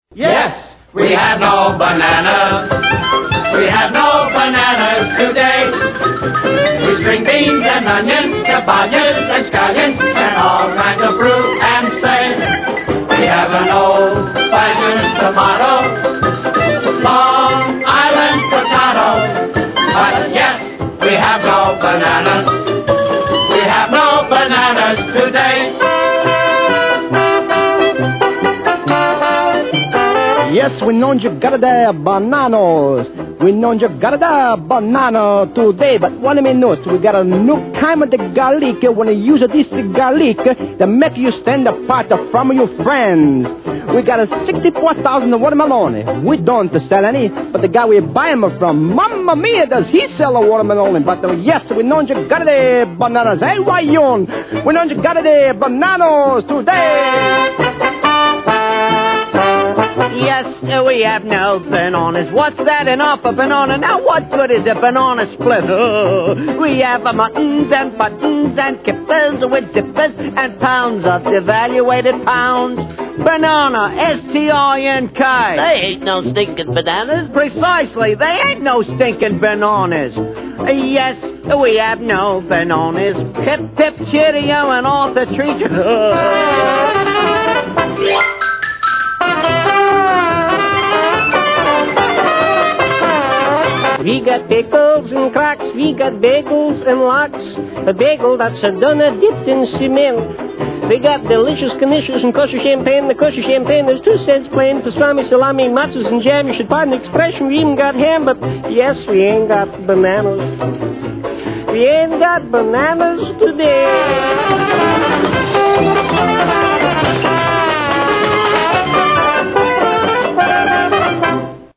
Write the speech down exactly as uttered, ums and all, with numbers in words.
Yes, we have no bananas. We have no bananas today. We string beans and onions, capallas and scallions, and all kinds of fruit and say. We have an old-fashioned tomato, Long Island potato. But yes, we have no bananas. We have no bananas today. Yes, we know you got the bananas. We know you got the banana today. But one minute, we got a new kind of the garlic. When you use this garlic, that make you stand apart from your friends. We got a sixty-four thousand watermelon. We don't sell any, but the guy we buy them from, Mamma Mia, does he sell a watermelon? But uh, yes, we know you got the bananas. Hey, Wayon, we know you got the bananas today. Yes, we have no bananas. What's that, an off a banana? Now, what good is a banana split? Oh, we have a muttons and buttons and kippers with zippers and pounds of devaluated pounds. Banana, S T I N K. They ain't no stinking bananas. Precisely, they ain't no stinking bananas. Yes, we have no bananas. Pip, pip, cheerio, and all the treats. We got bagels and cracks, we got bagels and lox. A bagel that's a donut dipped in cement. We got delicious knishes and kosher champagne. The kosher champagne is two cents plain. Pastrami, salami, matzahs, and jam. You should pardon the expression, we even got ham, but yes, we ain't got bananas. We ain't got bananas today.